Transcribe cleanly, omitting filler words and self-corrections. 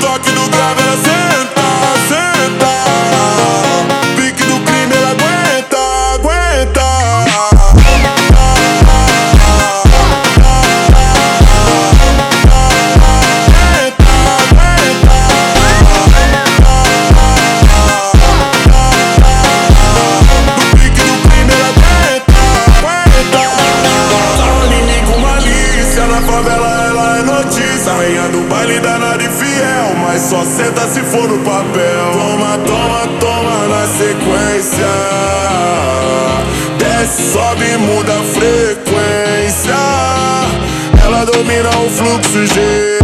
toque do grave ela senta, senta. Pique do crime ela aguenta, aguenta. Rainha do baile danada e fiel, mas só senta se for no papel. Toma, toma, toma na sequência. Desce, sobe e muda a frequência. Ela domina o fluxo G.